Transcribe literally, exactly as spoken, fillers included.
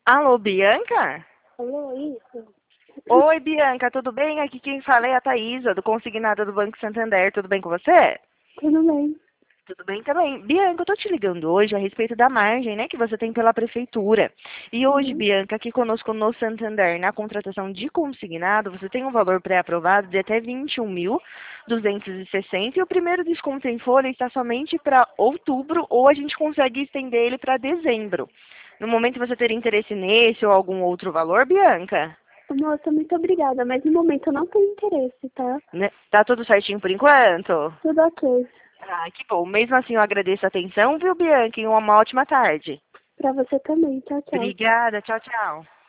Alô, Bianca? Alô, isso? Oi, Bianca, tudo bem? Aqui quem fala é a Thaísa, do Consignado do Banco Santander. Tudo bem com você? Tudo bem. Tudo bem também. Bianca, eu tô te ligando hoje a respeito da margem, né, que você tem pela prefeitura. E hoje, Uhum. Bianca, aqui conosco no Santander, na contratação de consignado, você tem um valor pré-aprovado de até vinte e um mil duzentos e sessenta e o primeiro desconto em folha está somente para outubro ou a gente consegue estender ele para dezembro. No momento você teria interesse nesse ou algum outro valor, Bianca? Moça, muito obrigada, mas no momento eu não tenho interesse, tá? Né? Tá tudo certinho por enquanto? Tudo ok. Ah, que bom. Mesmo assim, eu agradeço a atenção, viu, Bianca? E uma ótima tarde. Pra você também. Tchau, tchau. Obrigada. Tchau, tchau.